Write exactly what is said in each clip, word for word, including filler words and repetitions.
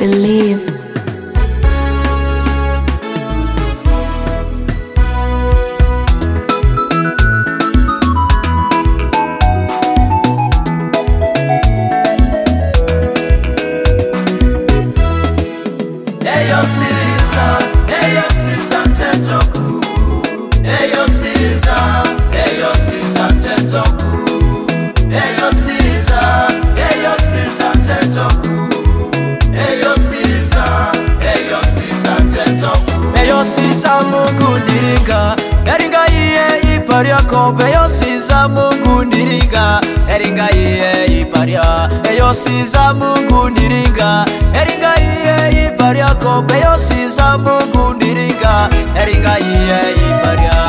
believe. Eyo Caesar, Eyo Caesar Tetoku. Eyo Caesar, Eyo Caesar Tetoku. Eyo Caesar, Eyo Caesar Tetoku. Eyo Caesar, Eyo Caesar Tetoku. Eyo Caesar Mungu niringa, eringa iye iparia kobe. Eyo Caesar Mungu niringa, eringa iye iparia. Eyo Caesar Mungu niringa, eringa iye iparia kobe. Eyo Caesar Mungu niringa, eringa iye iparia.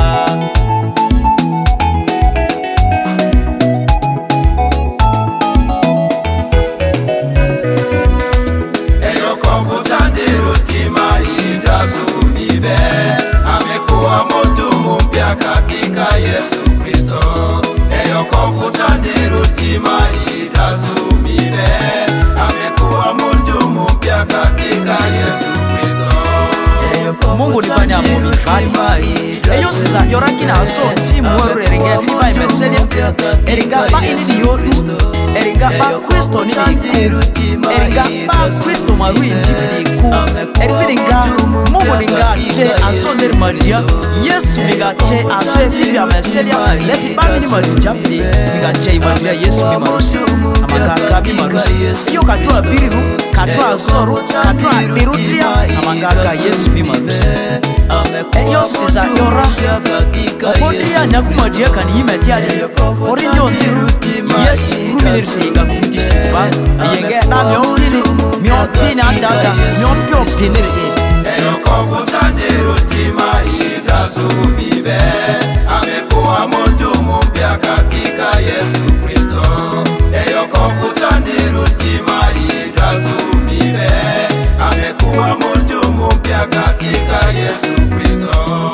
Idazumive amekuwa mtu mpya katika Yesu Kristo. Eyo kovuta ndirutima idazumive amekuwa mtu mpya katika Yesu Kristo. Mungu ni banya muri fali eyo siza yorakina so timu wore ringa fiba imeselia eringa ba ini yo eringa ba Kristo ni ku eringa ba Kristo maru injibini ku eringa Mungu ninga che asonder maria Yesu ninga che aswe fiba imeselia lefi ba mini maru jambi ninga che maria Yesu ni marusi amagaka bi marusi yo katwa biriru katwa zoro katwa dirutia amagaka Yesu ni marusi. Eyo Caesar yora Odia nyakumadia kani imetiade Oridio nziru Yes rumini risenga kumtisifa Yenge na miopini Miopini andada Miopio piniri Eyo kovuta ndirutima idazumive amekuwa mtu mpya katika Yesu Kristo. Eyo kovuta ndirutima idazumive amekuwa mtu mpya katika Yesu Kristo.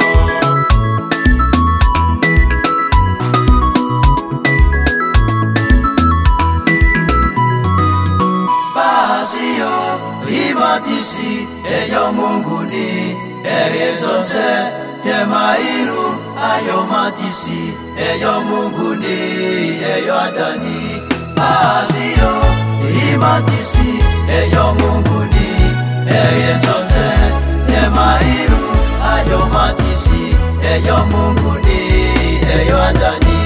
Bazio imatisi eyo Mungu ni erienzote temairu ayo matisi eyo Mungu ni eyo adani. Bazio imatisi eyo Mungu ni erienzote temairu ayo matisi eyo Mungu ni eyo adani.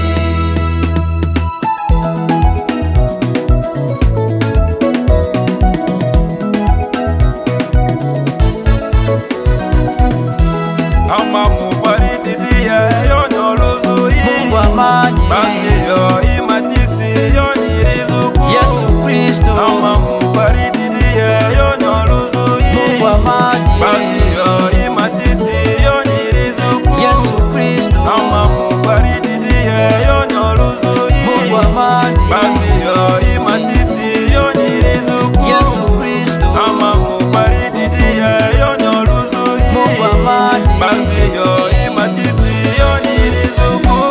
Ama mubaridi diye yonyo luzu hii Mungu amani basi yo imatisi yoni rizuku Yesu Kristo. Ama mubaridi diye yonyo luzu hii Mungu amani basi yo imatisi yoni rizuku Yesu Kristo. Ama mubaridi diye yonyo luzu hii Mungu amani basi yo imatisi yoni rizuku Yesu Kristo. Ama mubaridi diye yonyo luzu hii Mungu amani basi yo imatisi yoni rizuku.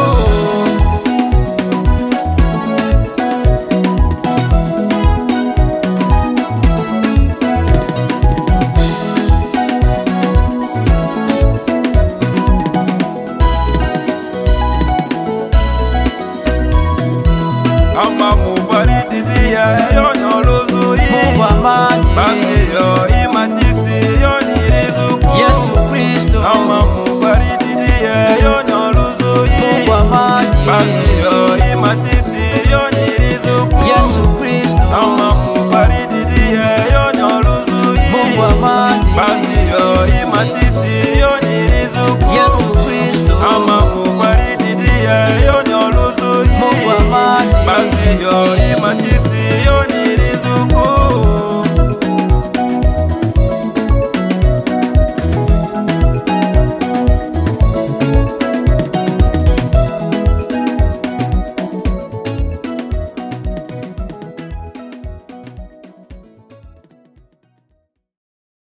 Ama mubaridi diye yonyo luzu hii Mungu amani basi yo imatisi yoni rizuku Yesu Kristo. Ama mubaridi diye yonyo luzu hii Mungu amani basi yo imatisi yoni rizuku Yesu Kristo. Ama mubaridi diye yonyo luzu hii Mungu amani basi yo imatisi